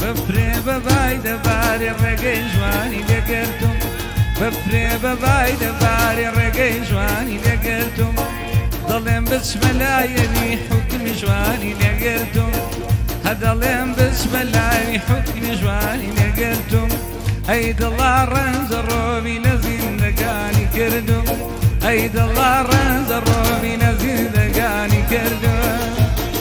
بفرێ بەبای دەبارێ ڕێگەی جوانی لێگرتم بفرێ بەبای دەبارێ ڕێگەی جوانی لێگرتم دەڵێم بچمە لایەنی حوکمی جوانی لێگرتم هەدەڵێم بچمە لای حوکمی جوانی لێگرتم ئەی دڵا ڕەنجە ڕۆوی لە زیندەگانی کردم ئەی دڵا ڕەنجە ڕۆوی لە زیندەگانی کردم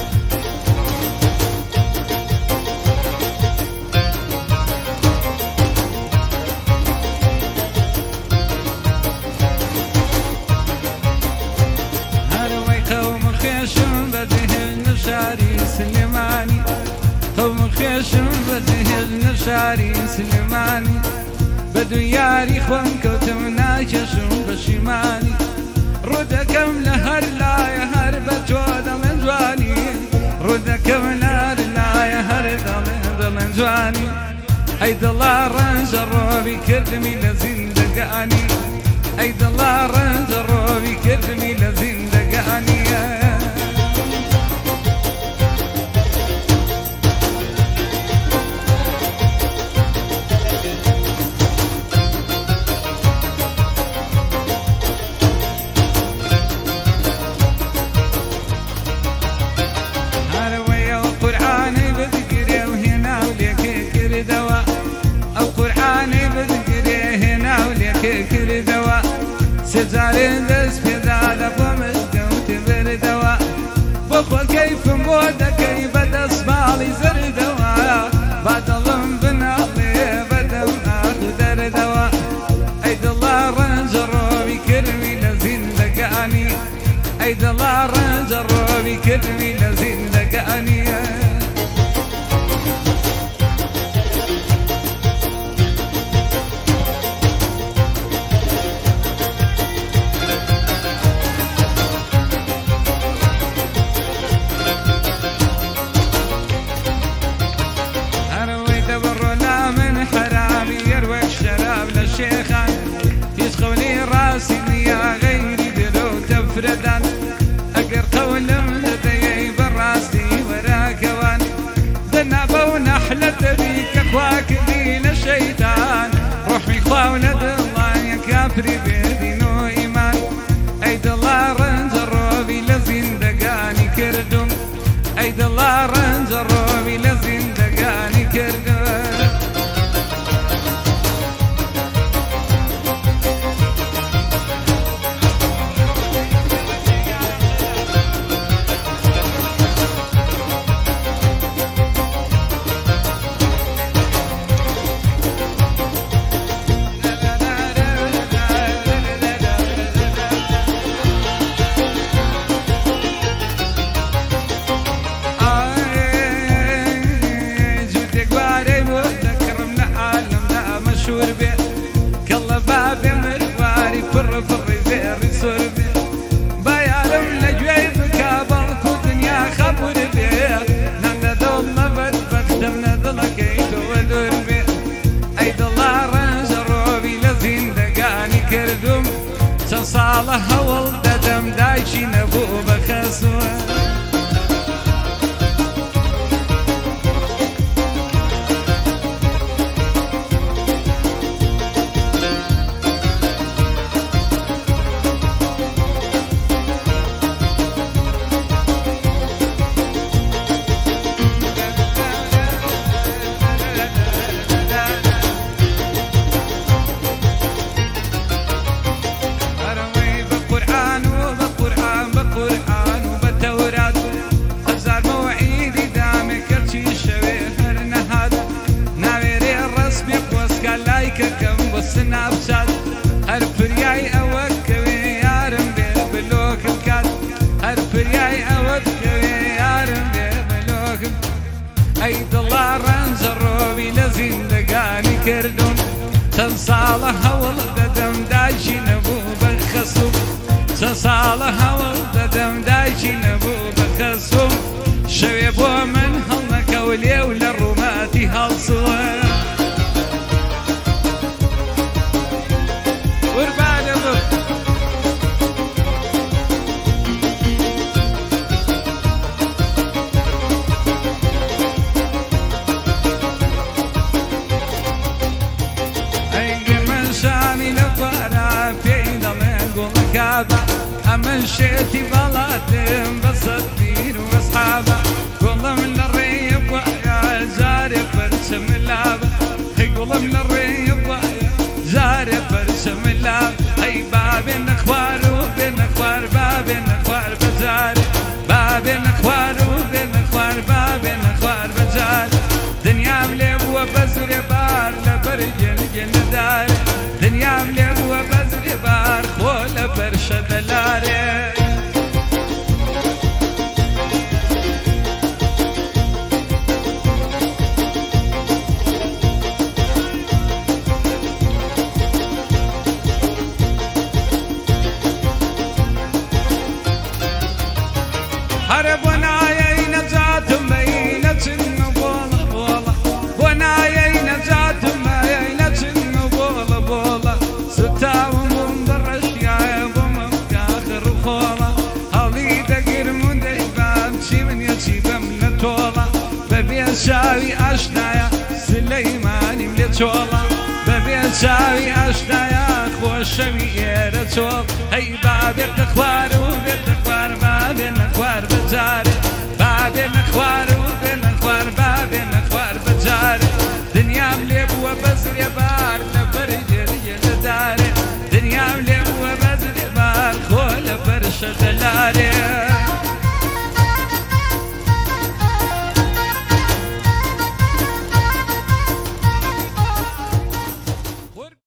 سلماني قوم خيشم بجهل شاري سلماني بدو ياري خوان كوتم ناكشم بشيماني ردكم لهر لا يهر بجود من جواني ردكم لهر لا يهر من جواني اي دلا رنج الروبي كرمي لزندقاني اي دلا رنج الروبي كرمي لزندقاني سجارين دس في ذا بمسكوت بردوا بخو كيف مودا كيف دسبالي زردوا بعد ظن بناضي بدم اخذ دردوا ايد الله رنجروا بكرمي لزين لقاني ايد الله رنجروا بكرمي لزين لقاني شيخان يسخوني راسي يا غيري دلو تفردان اقر قولم لدي براسي وراكوان ذنبا ونحلة بيك اخواكلين الشيطان روحي خواونا دالله يا كافري بدينو ايمان ايد الله رنجروبي لزين دقاني كردم ايد الله رنجروبي لزين دقاني كردم كلا بابي مرواري فر فيري سربي بايعلم لجوي بكابر كدنيا خبر بي نانا دول ما بختمنا دلقيت ودربي اي دلا رنج روبي لزين دقاني كردم تصالح ولددم دايشي نبو بخسوه سنابشات هر فرياي اوكوي يارم بلوك الكات هر فرياي اوكوي يارم بلوك اي دلا رنجروبي لزين دقاني كردون تنصالها ولددم داجي نبو بخصوب تنصالها ولددم داجي نبو بخصوب شوي بو من هلنك ولي ولا الروماتي هالصور وشيتي بلاتم بصدين واصحابه والله من الريب يا زاري برسم اللعبة والله من الريب يا زاري برسم اللعبة اي باب اخوار وبين اخوار باب اخوار بزاري باب اخوار وبين اخوار باب اخوار بزاري دنيا مليب وبزر بار لبرجل جندار دنيا مليب وبزر بار خول برشد لاري هربنا يا نجات مينة بولا بولا وانا يا نجات مينة بولا بولا ستا ومنبرش يا بوم اخر خولا هذي دقير من ديبان شي من يجيب من تولا ببي شاوي اشنايا سليماني من تولا ببي شاوي اشنايا خوش ميرة تول هي بابك اخوار وبيت